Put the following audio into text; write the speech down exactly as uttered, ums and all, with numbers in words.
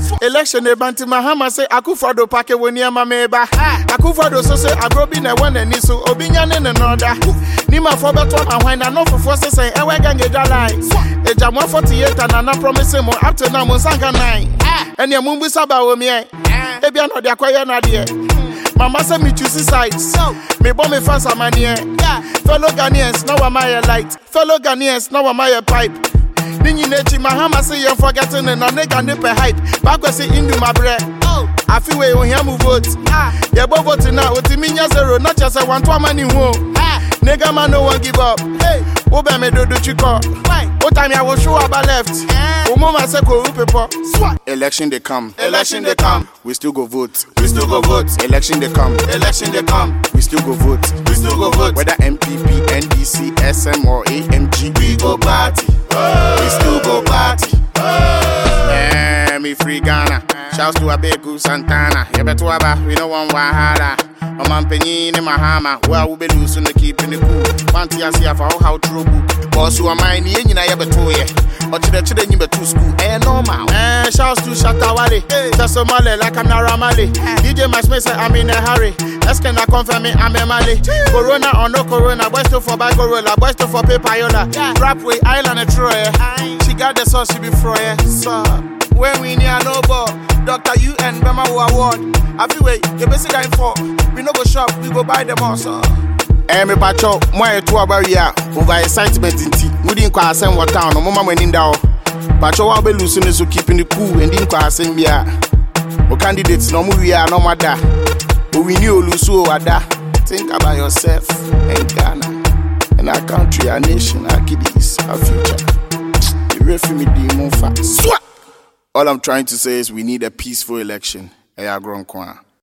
Election e banti Mahama say Akufo-Addo pake woni ama meba. Akufo-Addo so say agrobi na one ani so obinya ne no order. Ni ma for beto ma hwan na no fofo say say ewe gange dalai. Eja mo forty-eight and na promise mo up to now mo sanka nine. Ene mu mbu saba wo me e. Ebia no de akoye na de. Mama say me choose sides. Me bomb me fans amanie. Fellow Ghanaians now am I light. Fellow Ghanaians now am I pipe. Ninyi nechi Mahama say you forgetting and nigga nipe hype. Back we say indu my bread. I feel we on here move vote. Yeah, but vote now. Otiminya zero, not just a one to money wo. Nigga man no one give up. Hey, Oba me do do chiko. What time I will show about left. Umoma say go people. Election they come. Election they come. We still go vote. We still go vote. Election they come. Election they come. We still go vote. We still go vote. Whether M P P, N D C, S M or A M G, we go party. We still go party. Eh, me free Ghana. Shouts to Abeku Santana. Yebetuaba, we no want Wahara. Oman penny in Mahama. Where we be losing the keeping the cool. Pantia see for how trouble. Boss who are mine, you know, Yabetoye. Or to the children you to school. Eh, normal. Eh, shouts to Shatawale. Tasomale like I'm Naramale. D J Masme say I'm in a hurry. Let's can I confirm me I'm a Mali. Corona or no Corona. Boys to for by Gorilla. Boys to for Papayola. Rap way Island and Troy. She got the sauce she be froye. So when we near no ball, Doctor U N Bema Award. I feel way, you basic guy for. We no go shop, we go buy them all, so. Eh, me pacho, moi to about ya, over excitement in tea. We didn't quite send what town, no mama went in down. Pacho will be losing so keeping the cool and didn't quite send ya. No candidates, no movie, no matter. But we knew Lusu Ada. Think about yourself and Ghana, and our country, our nation, our kiddies, our future. The refuge demon fat. All I'm trying to say is we need a peaceful election. Eya Gronkwa.